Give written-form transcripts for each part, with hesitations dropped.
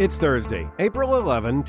It's Thursday, April 11,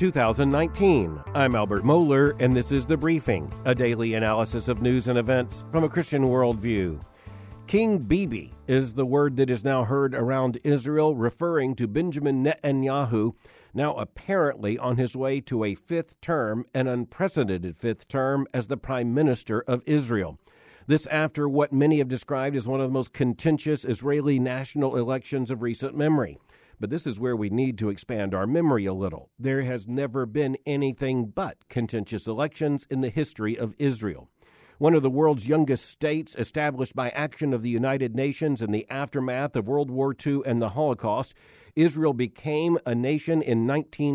2019. I'm Albert Mohler, and this is The Briefing, a daily analysis of news and events from a Christian worldview. King Bibi is the word that is now heard around Israel, referring to Benjamin Netanyahu, now apparently on his way to a fifth term, an unprecedented fifth term, as the Prime Minister of Israel. This after what many have described as one of the most contentious Israeli national elections of recent memory. But this is where we need to expand our memory a little. There has never been anything but contentious elections in the history of Israel. One of the world's youngest states, established by action of the United Nations in the aftermath of World War II and the Holocaust, Israel became a nation in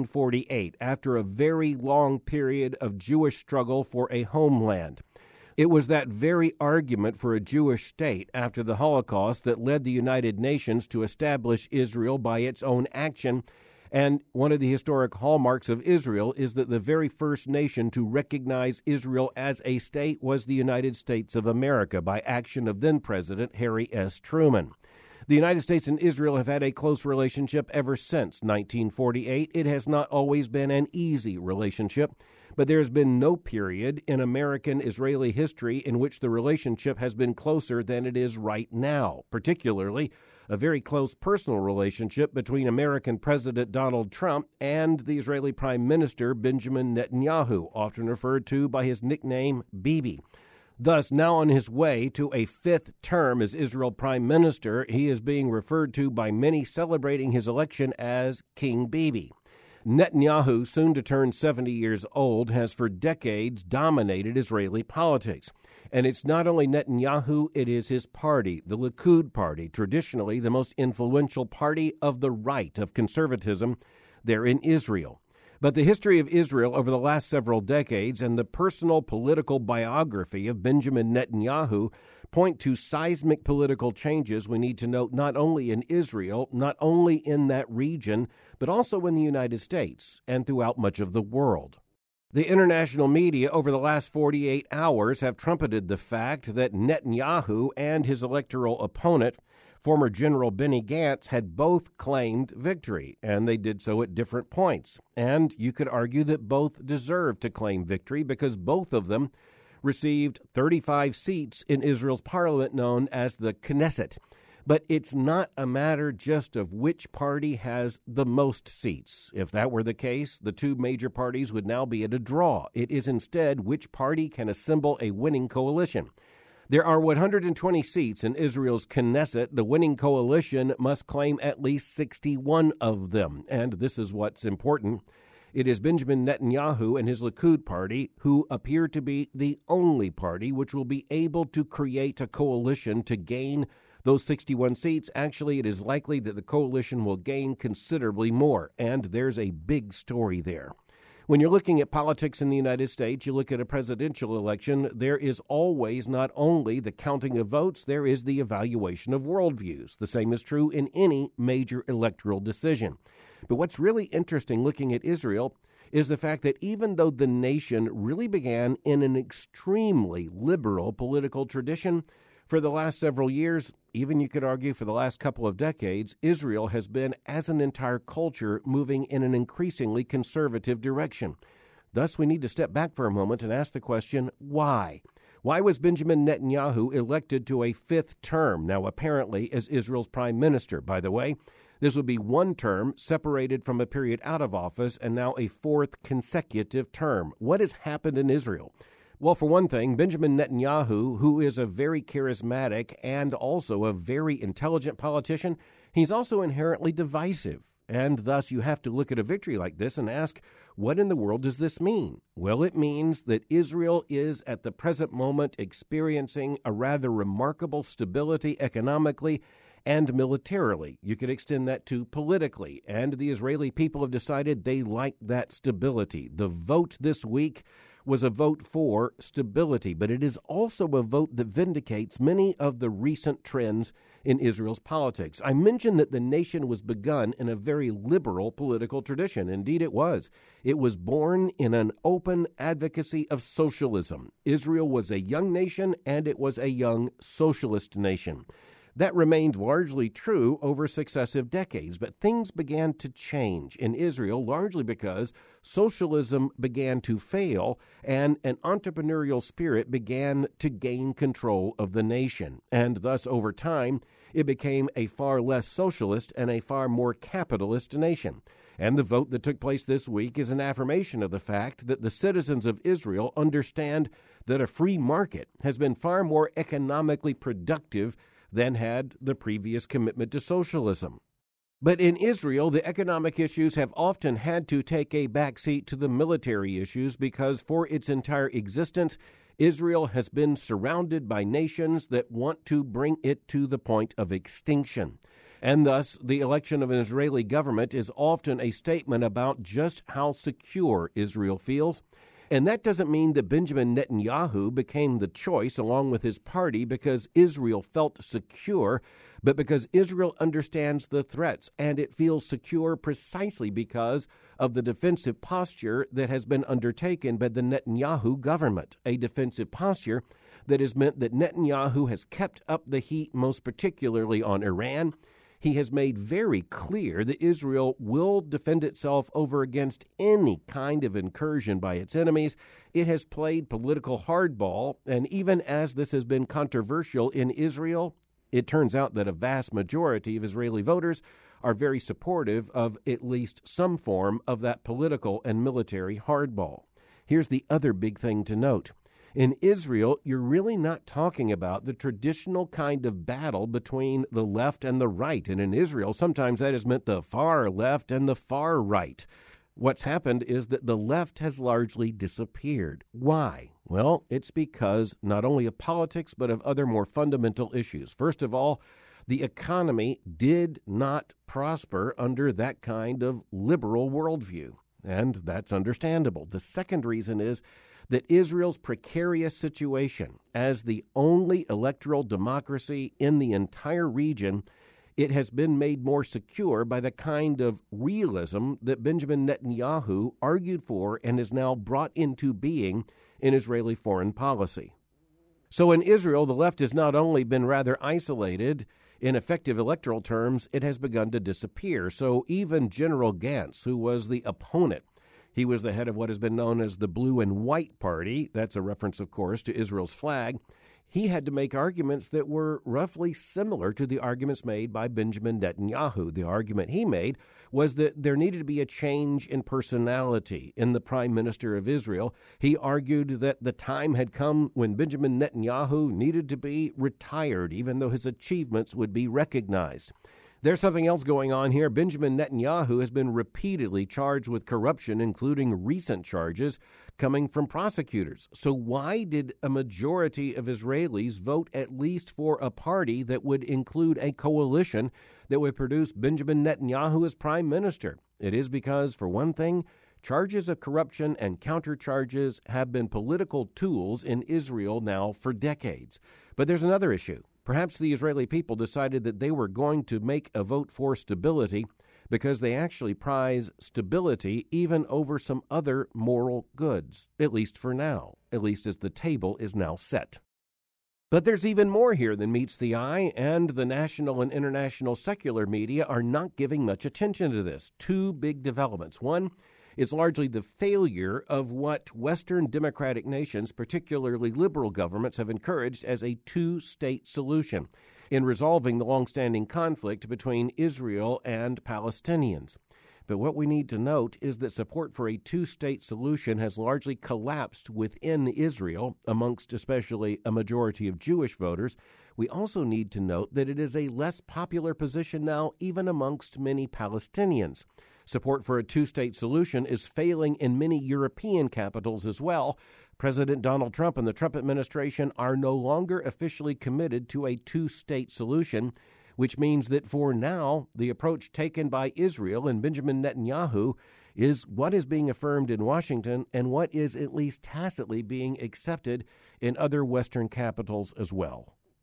1948 after a very long period of Jewish struggle for a homeland. It was that very argument for a Jewish state after the Holocaust that led the United Nations to establish Israel by its own action. And one of the historic hallmarks of Israel is that the very first nation to recognize Israel as a state was the United States of America by action of then-President Harry S. Truman. The United States and Israel have had a close relationship ever since 1948. It has not always been an easy relationship, but there has been no period in American-Israeli history in which the relationship has been closer than it is right now, particularly a very close personal relationship between American President Donald Trump and the Israeli Prime Minister Benjamin Netanyahu, often referred to by his nickname Bibi. Thus, now on his way to a fifth term as Israel Prime Minister, he is being referred to by many celebrating his election as King Bibi. Netanyahu, soon to turn 70 years old, has for decades dominated Israeli politics. And it's not only Netanyahu, it is his party, the Likud party, traditionally the most influential party of the right of conservatism there in Israel. But the history of Israel over the last several decades and the personal political biography of Benjamin Netanyahu point to seismic political changes we need to note not only in Israel, not only in that region, but also in the United States and throughout much of the world. The international media over the last 48 hours have trumpeted the fact that Netanyahu and his electoral opponent, former General Benny Gantz, had both claimed victory, and they did so at different points. And you could argue that both deserved to claim victory because both of them received 35 seats in Israel's parliament known as the Knesset. But it's not a matter just of which party has the most seats. If that were the case, the two major parties would now be at a draw. It is instead which party can assemble a winning coalition. There are 120 seats in Israel's Knesset. The winning coalition must claim at least 61 of them. And this is what's important. It is Benjamin Netanyahu and his Likud party who appear to be the only party which will be able to create a coalition to gain those 61 seats. Actually, it is likely that the coalition will gain considerably more. And there's a big story there. When you're looking at politics in the United States, you look at a presidential election, there is always not only the counting of votes, there is the evaluation of worldviews. The same is true in any major electoral decision. But what's really interesting looking at Israel is the fact that even though the nation really began in an extremely liberal political tradition, for the last several years, even you could argue for the last couple of decades, Israel has been, as an entire culture, moving in an increasingly conservative direction. Thus, we need to step back for a moment and ask the question, why? Why was Benjamin Netanyahu elected to a fifth term, now apparently as Israel's prime minister? By the way, this would be one term separated from a period out of office and now a fourth consecutive term. What has happened in Israel? Well, for one thing, Benjamin Netanyahu, who is a very charismatic and also a very intelligent politician, he's also inherently divisive. And thus you have to look at a victory like this and ask, what in the world does this mean? Well, it means that Israel is at the present moment experiencing a rather remarkable stability economically and militarily. You could extend that to politically. And the Israeli people have decided they like that stability. The vote this week was a vote for stability, but it is also a vote that vindicates many of the recent trends in Israel's politics. I mentioned that the nation was begun in a very liberal political tradition. Indeed, it was. It was born in an open advocacy of socialism. Israel was a young nation, and it was a young socialist nation. That remained largely true over successive decades, but things began to change in Israel largely because socialism began to fail and an entrepreneurial spirit began to gain control of the nation. And thus, over time, it became a far less socialist and a far more capitalist nation. And the vote that took place this week is an affirmation of the fact that the citizens of Israel understand that a free market has been far more economically productive than had the previous commitment to socialism. But in Israel, the economic issues have often had to take a backseat to the military issues because for its entire existence, Israel has been surrounded by nations that want to bring it to the point of extinction. And thus, the election of an Israeli government is often a statement about just how secure Israel feels. And that doesn't mean that Benjamin Netanyahu became the choice along with his party because Israel felt secure, but because Israel understands the threats, and it feels secure precisely because of the defensive posture that has been undertaken by the Netanyahu government, a defensive posture that has meant that Netanyahu has kept up the heat, most particularly on Iran. He has made very clear that Israel will defend itself over against any kind of incursion by its enemies. It has played political hardball, and even as this has been controversial in Israel, it turns out that a vast majority of Israeli voters are very supportive of at least some form of that political and military hardball. Here's the other big thing to note. In Israel, you're really not talking about the traditional kind of battle between the left and the right. And in Israel, sometimes that has meant the far left and the far right. What's happened is that the left has largely disappeared. Why? Well, it's because not only of politics, but of other more fundamental issues. First of all, the economy did not prosper under that kind of liberal worldview. And that's understandable. The second reason is that Israel's precarious situation as the only electoral democracy in the entire region, it has been made more secure by the kind of realism that Benjamin Netanyahu argued for and is now brought into being in Israeli foreign policy. So in Israel, the left has not only been rather isolated, in effective electoral terms, it has begun to disappear. So even General Gantz, who was the opponent, he was the head of what has been known as the Blue and White Party. That's a reference, of course, to Israel's flag. He had to make arguments that were roughly similar to the arguments made by Benjamin Netanyahu. The argument he made was that there needed to be a change in personality in the prime minister of Israel. He argued that the time had come when Benjamin Netanyahu needed to be retired, even though his achievements would be recognized. There's something else going on here. Benjamin Netanyahu has been repeatedly charged with corruption, including recent charges coming from prosecutors. So why did a majority of Israelis vote at least for a party that would include a coalition that would produce Benjamin Netanyahu as prime minister? It is because, for one thing, charges of corruption and countercharges have been political tools in Israel now for decades. But there's another issue. Perhaps the Israeli people decided that they were going to make a vote for stability because they actually prize stability even over some other moral goods, at least for now, at least as the table is now set. But there's even more here than meets the eye, and the national and international secular media are not giving much attention to this. Two big developments. One is largely the failure of what Western democratic nations, particularly liberal governments, have encouraged as a two-state solution in resolving the long-standing conflict between Israel and Palestinians. But what we need to note is that support for a two-state solution has largely collapsed within Israel, amongst especially a majority of Jewish voters. We also need to note that it is a less popular position now even amongst many Palestinians. Support for a two-state solution is failing in many European capitals as well. President Donald Trump and the Trump administration are no longer officially committed to a two-state solution, which means that for now, the approach taken by Israel and Benjamin Netanyahu is what is being affirmed in Washington and what is at least tacitly being accepted in other Western capitals as well.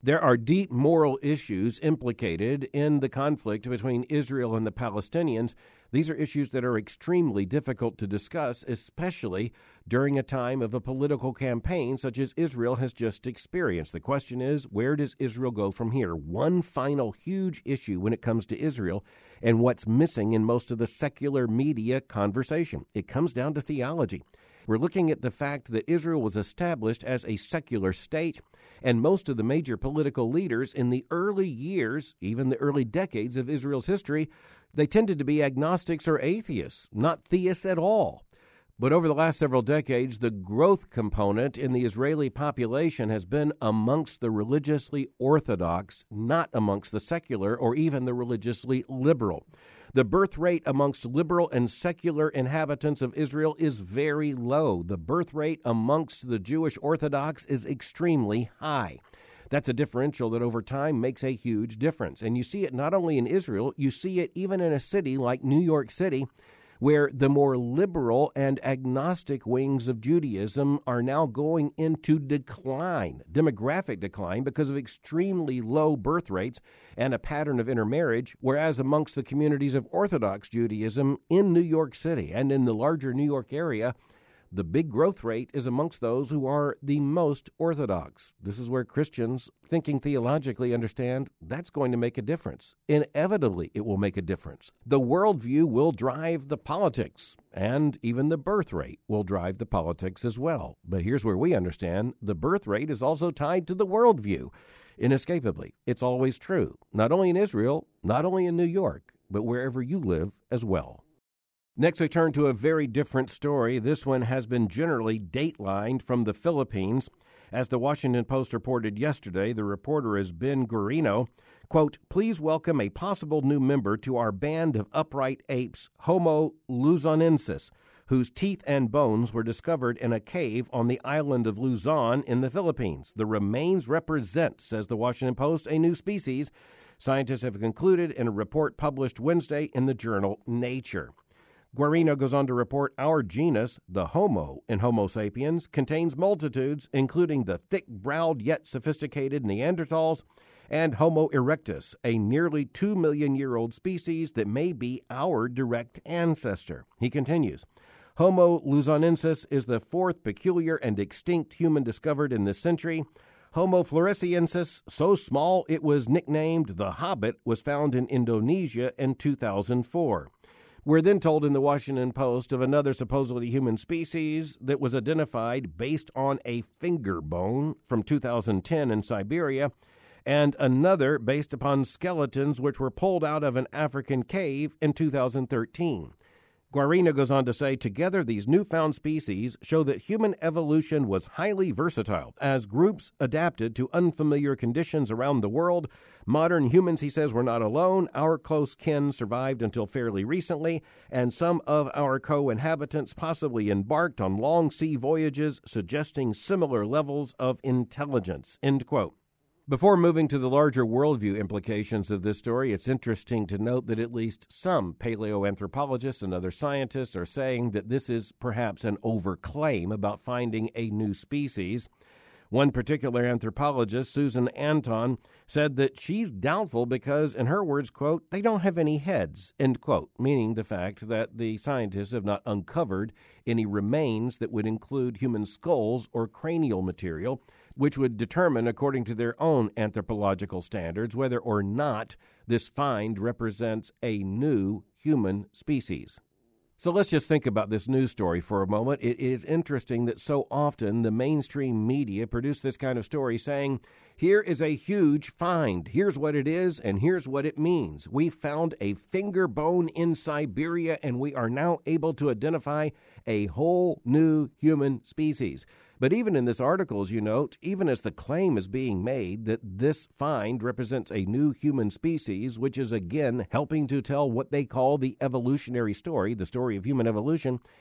There are deep moral issues implicated in the conflict between Israel and the Palestinians. These are issues that are extremely difficult to discuss, especially during a time of a political campaign such as Israel has just experienced. The question is, where does Israel go from here? One final huge issue when it comes to Israel and what's missing in most of the secular media conversation. It comes down to theology. We're looking at the fact that Israel was established as a secular state, and most of the major political leaders in the early years, even the early decades of Israel's history, they tended to be agnostics or atheists, not theists at all. But over the last several decades, the growth component in the Israeli population has been amongst the religiously orthodox, not amongst the secular or even the religiously liberal. The birth rate amongst liberal and secular inhabitants of Israel is very low. The birth rate amongst the Jewish Orthodox is extremely high. That's a differential that over time makes a huge difference. And you see it not only in Israel, you see it even in a city like New York City, where the more liberal and agnostic wings of Judaism are now going into decline, demographic decline, because of extremely low birth rates and a pattern of intermarriage, whereas amongst the communities of Orthodox Judaism in New York City and in the larger New York area, the big growth rate is amongst those who are the most Orthodox. This is where Christians, thinking theologically, understand that's going to make a difference. Inevitably, it will make a difference. The worldview will drive the politics, and even the birth rate will drive the politics as well. But here's where we understand the birth rate is also tied to the worldview. Inescapably, it's always true, not only in Israel, not only in New York, but wherever you live as well. Next, we turn to a very different story. This one has been generally datelined from the Philippines. As the Washington Post reported yesterday, the reporter is Ben Guarino. Quote, "Please welcome a possible new member to our band of upright apes, Homo luzonensis, whose teeth and bones were discovered in a cave on the island of Luzon in the Philippines. The remains represent, says the Washington Post, a new species. Scientists have concluded in a report published Wednesday in the journal Nature." Guarino goes on to report our genus, the Homo in Homo sapiens, contains multitudes, including the thick-browed yet sophisticated Neanderthals and Homo erectus, a nearly 2 million-year-old species that may be our direct ancestor. He continues, Homo luzonensis is the fourth peculiar and extinct human discovered in this century. Homo floresiensis, so small it was nicknamed the Hobbit, was found in Indonesia in 2004. We're then told in the Washington Post of another supposedly human species that was identified based on a finger bone from 2010 in Siberia, and another based upon skeletons which were pulled out of an African cave in 2013. Guarino goes on to say, together these newfound species show that human evolution was highly versatile. As groups adapted to unfamiliar conditions around the world, modern humans, he says, were not alone. Our close kin survived until fairly recently, and some of our co-inhabitants possibly embarked on long sea voyages, suggesting similar levels of intelligence, end quote. Before moving to the larger worldview implications of this story, it's interesting to note that at least some paleoanthropologists and other scientists are saying that this is perhaps an overclaim about finding a new species. One particular anthropologist, Susan Anton, said that she's doubtful because, in her words, quote, they don't have any heads, end quote, meaning the fact that the scientists have not uncovered any remains that would include human skulls or cranial material, which would determine, according to their own anthropological standards, whether or not this find represents a new human species. So let's just think about this news story for a moment. It is interesting that so often the mainstream media produce this kind of story saying, here is a huge find. Here's what it is, and here's what it means. We found a finger bone in Siberia, and we are now able to identify a whole new human species. But even in this article, as you note, even as the claim is being made that this find represents a new human species, which is again helping to tell what they call the evolutionary story, the story of human evolution,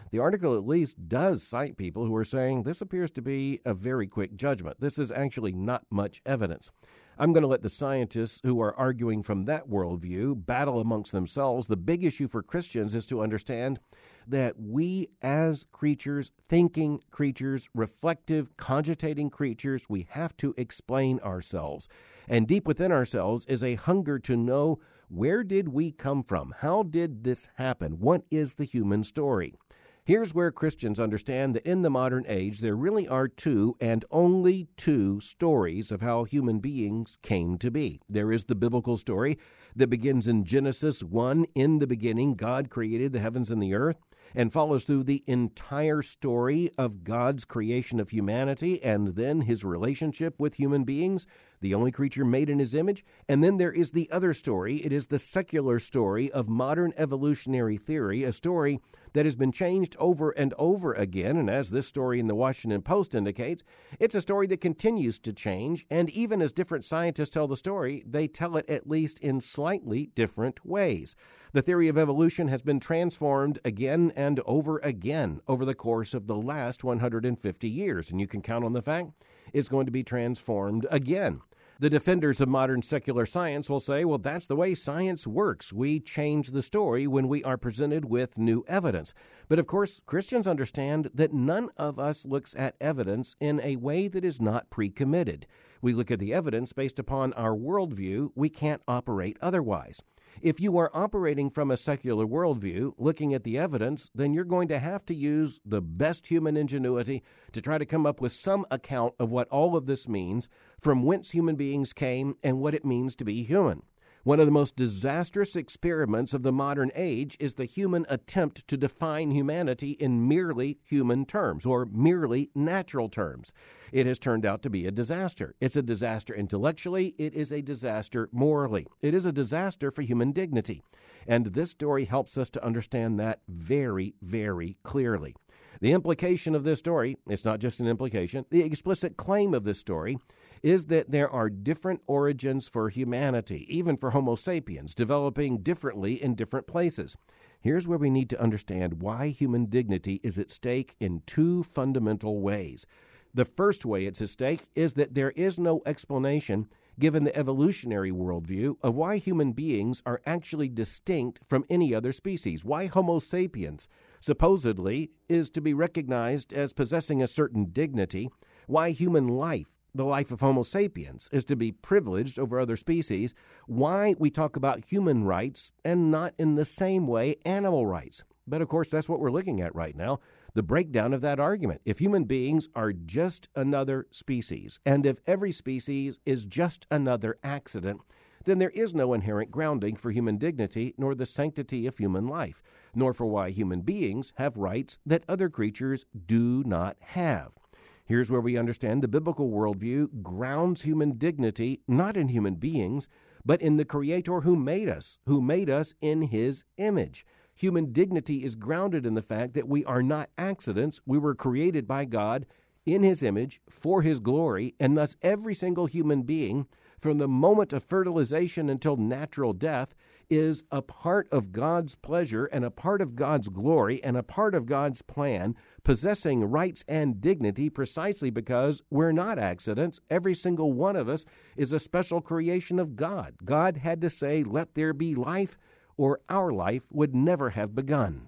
The article at least does cite people who are saying this appears to be a very quick judgment. This is actually not much evidence. I'm going to let the scientists who are arguing from that worldview battle amongst themselves. The big issue for Christians is to understand that we as creatures, thinking creatures, reflective, cogitating creatures, we have to explain ourselves. And deep within ourselves is a hunger to know, where did we come from? How did this happen? What is the human story? Here's where Christians understand that in the modern age, there really are two and only two stories of how human beings came to be. There is the biblical story that begins in Genesis 1. In the beginning, God created the heavens and the earth, and follows through the entire story of God's creation of humanity and then his relationship with human beings, the only creature made in his image. And then there is the other story. It is the secular story of modern evolutionary theory, a story that has been changed over and over again. And as this story in the Washington Post indicates, it's a story that continues to change. And even as different scientists tell the story, they tell it at least in slightly different ways. The theory of evolution has been transformed again and over again over the course of the last 150 years. And you can count on the fact it's going to be transformed again. The defenders of modern secular science will say, well, that's the way science works. We change the story when we are presented with new evidence. But of course, Christians understand that none of us looks at evidence in a way that is not pre-committed. We look at the evidence based upon our worldview. We can't operate otherwise. If you are operating from a secular worldview, looking at the evidence, then you're going to have to use the best human ingenuity to try to come up with some account of what all of this means, from whence human beings came, and what it means to be human. One of the most disastrous experiments of the modern age is the human attempt to define humanity in merely human terms, or merely natural terms. It has turned out to be a disaster. It's a disaster intellectually. It is a disaster morally. It is a disaster for human dignity. And this story helps us to understand that very, very clearly. The implication of this story, it's not just an implication, the explicit claim of this story is that there are different origins for humanity, even for Homo sapiens, developing differently in different places. Here's where we need to understand why human dignity is at stake in two fundamental ways. The first way it's at stake is that there is no explanation, given the evolutionary worldview, of why human beings are actually distinct from any other species, why Homo sapiens supposedly is to be recognized as possessing a certain dignity, why human life, the life of Homo sapiens, is to be privileged over other species, why we talk about human rights and not in the same way animal rights. But of course, that's what we're looking at right now, the breakdown of that argument. If human beings are just another species, and if every species is just another accident, then there is no inherent grounding for human dignity, nor the sanctity of human life, nor for why human beings have rights that other creatures do not have. Here's where we understand the biblical worldview grounds human dignity not in human beings, but in the Creator who made us in His image. Human dignity is grounded in the fact that we are not accidents. We were created by God in His image for His glory, and thus every single human being, from the moment of fertilization until natural death, is a part of God's pleasure and a part of God's glory and a part of God's plan, possessing rights and dignity precisely because we're not accidents. Every single one of us is a special creation of God. God had to say, "Let there be life," or our life would never have begun.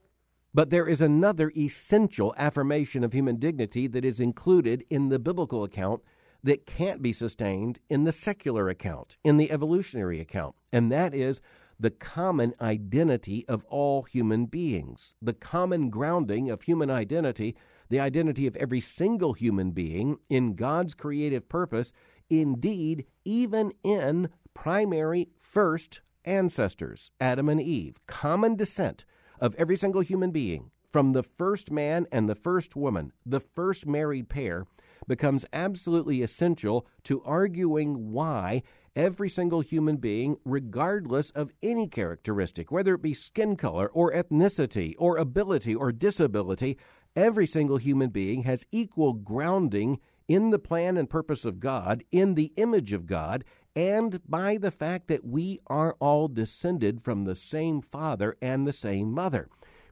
But there is another essential affirmation of human dignity that is included in the biblical account that can't be sustained in the secular account, in the evolutionary account, and that is the common identity of all human beings, the common grounding of human identity, the identity of every single human being in God's creative purpose, indeed, even in primary first ancestors, Adam and Eve, common descent of every single human being, from the first man and the first woman, the first married pair, becomes absolutely essential to arguing why every single human being, regardless of any characteristic, whether it be skin color or ethnicity or ability or disability, every single human being has equal grounding in the plan and purpose of God, in the image of God, and by the fact that we are all descended from the same father and the same mother.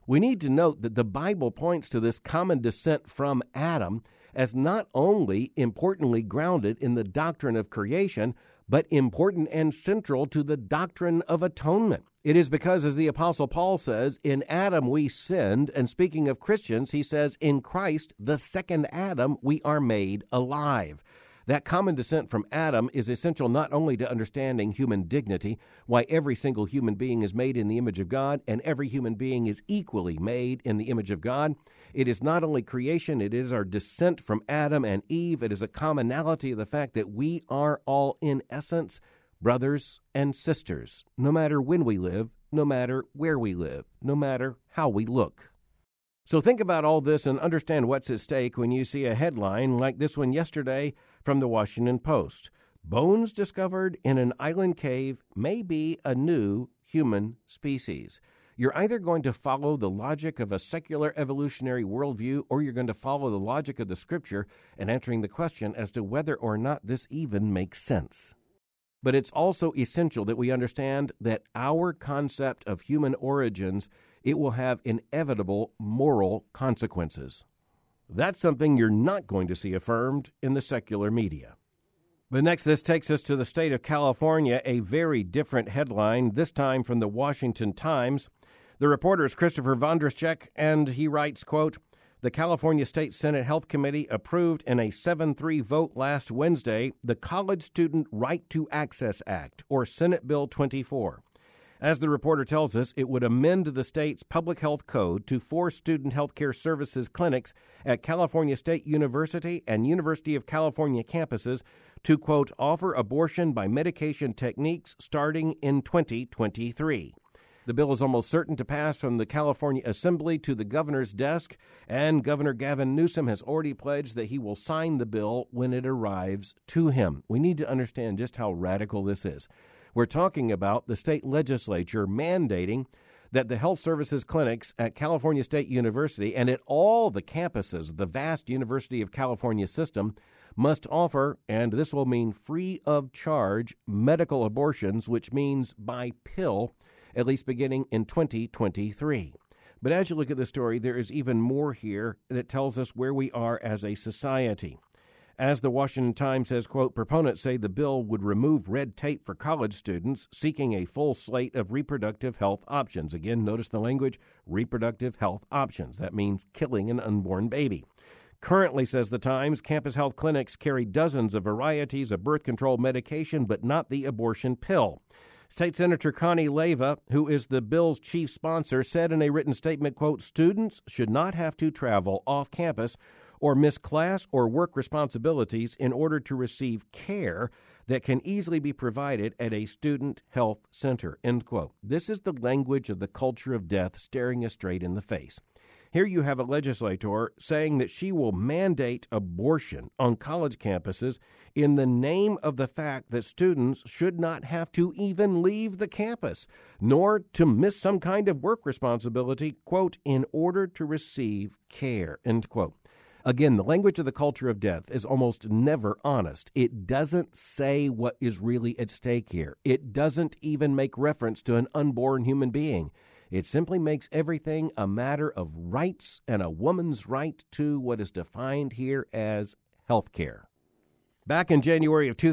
We need to note that the Bible points to this common descent from Adam as not only importantly grounded in the doctrine of creation, but important and central to the doctrine of atonement. It is because, as the Apostle Paul says, in Adam we sinned, and speaking of Christians, he says, in Christ, the second Adam, we are made alive. That common descent from Adam is essential not only to understanding human dignity, why every single human being is made in the image of God, and every human being is equally made in the image of God. It is not only creation, it is our descent from Adam and Eve. It is a commonality of the fact that we are all, in essence, brothers and sisters, no matter when we live, no matter where we live, no matter how we look. So think about all this and understand what's at stake when you see a headline like this one yesterday from the Washington Post. Bones discovered in an island cave may be a new human species. You're either going to follow the logic of a secular evolutionary worldview, or you're going to follow the logic of the Scripture and answering the question as to whether or not this even makes sense. But it's also essential that we understand that our concept of human origins, it will have inevitable moral consequences. That's something you're not going to see affirmed in the secular media. But next, this takes us to the state of California, a very different headline, this time from the Washington Times. The reporter is Christopher Vondraschek, and he writes, quote, "The California State Senate Health Committee approved in a 7-3 vote last Wednesday the College Student Right to Access Act, or Senate Bill 24. As the reporter tells us, it would amend the state's public health code to force student health care services clinics at California State University and University of California campuses to, quote, offer abortion by medication techniques starting in 2023. The bill is almost certain to pass from the California Assembly to the governor's desk, and Governor Gavin Newsom has already pledged that he will sign the bill when it arrives to him. We need to understand just how radical this is. We're talking about the state legislature mandating that the health services clinics at California State University and at all the campuses of the vast University of California system must offer, and this will mean free of charge, medical abortions, which means by pill, at least beginning in 2023. But as you look at the story, there is even more here that tells us where we are as a society. As the Washington Times says, quote, proponents say the bill would remove red tape for college students seeking a full slate of reproductive health options. Again, notice the language, reproductive health options. That means killing an unborn baby. Currently, says the Times, campus health clinics carry dozens of varieties of birth control medication, but not the abortion pill. State Senator Connie Leyva, who is the bill's chief sponsor, said in a written statement, quote, students should not have to travel off campus or miss class or work responsibilities in order to receive care that can easily be provided at a student health center, end quote. This is the language of the culture of death staring us straight in the face. Here you have a legislator saying that she will mandate abortion on college campuses in the name of the fact that students should not have to even leave the campus, nor to miss some kind of work responsibility, quote, in order to receive care, end quote. Again, the language of the culture of death is almost never honest. It doesn't say what is really at stake here. It doesn't even make reference to an unborn human being. It simply makes everything a matter of rights and a woman's right to what is defined here as health care. Back in January of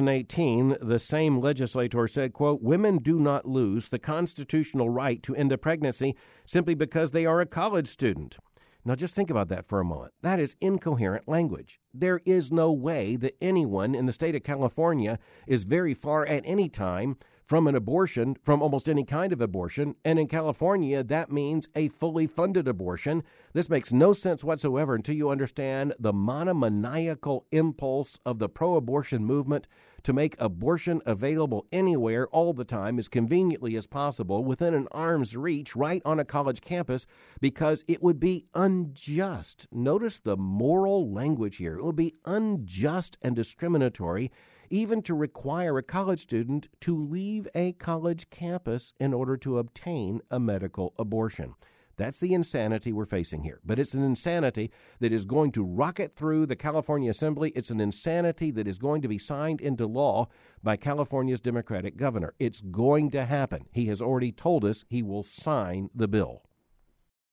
2018, the same legislator said, quote, women do not lose the constitutional right to end a pregnancy simply because they are a college student. Now, just think about that for a moment. That is incoherent language. There is no way that anyone in the state of California is very far at any time from an abortion, from almost any kind of abortion. And in California, that means a fully funded abortion. This makes no sense whatsoever until you understand the monomaniacal impulse of the pro-abortion movement to make abortion available anywhere, all the time, as conveniently as possible, within an arm's reach, right on a college campus, because it would be unjust. Notice the moral language here. It would be unjust and discriminatory even to require a college student to leave a college campus in order to obtain a medical abortion. That's the insanity we're facing here. But it's an insanity that is going to rocket through the California Assembly. It's an insanity that is going to be signed into law by California's Democratic governor. It's going to happen. He has already told us he will sign the bill.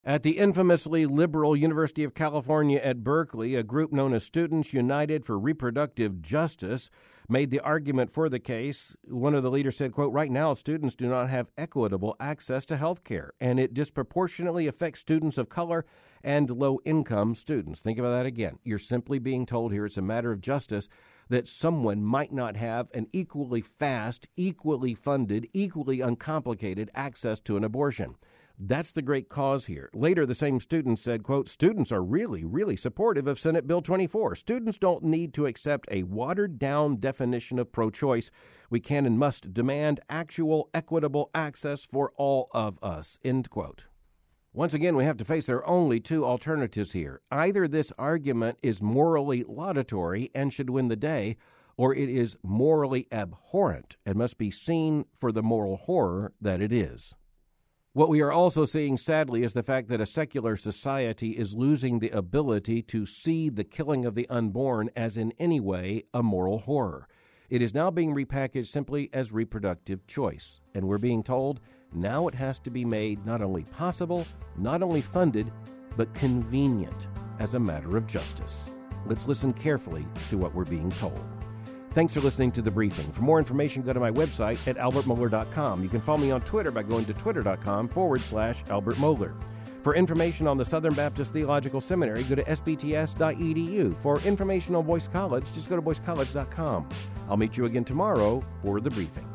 At the infamously liberal University of California at Berkeley, a group known as Students United for Reproductive Justice made the argument for the case. One of the leaders said, quote, "Right now, students do not have equitable access to health care, and it disproportionately affects students of color and low-income students." Think about that again. You're simply being told here it's a matter of justice that someone might not have an equally fast, equally funded, equally uncomplicated access to an abortion. That's the great cause here. Later, the same students said, quote, "Students are really supportive of Senate Bill 24. Students don't need to accept a watered-down definition of pro-choice. We can and must demand actual equitable access for all of us," end quote. Once again, we have to face there are only two alternatives here. Either this argument is morally laudatory and should win the day, or it is morally abhorrent and must be seen for the moral horror that it is. What we are also seeing, sadly, is the fact that a secular society is losing the ability to see the killing of the unborn as in any way a moral horror. It is now being repackaged simply as reproductive choice, and we're being told now it has to be made not only possible, not only funded, but convenient as a matter of justice. Let's listen carefully to what we're being told. Thanks for listening to The Briefing. For more information, go to my website at albertmohler.com. You can follow me on Twitter by going to twitter.com/Albert Mohler. For information on the Southern Baptist Theological Seminary, go to sbts.edu. For information on Boyce College, just go to boycecollege.com. I'll meet you again tomorrow for The Briefing.